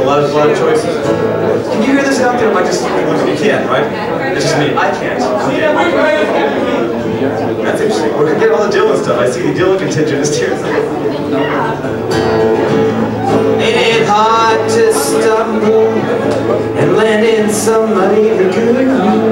lot of choices. Can you hear this out there? Am I just, you can't, right? It's just me. I can't. That's interesting. We're gonna get all the Dylan stuff. I see the Dylan contingent is here. Ain't it hard to stumble and land in somebody good?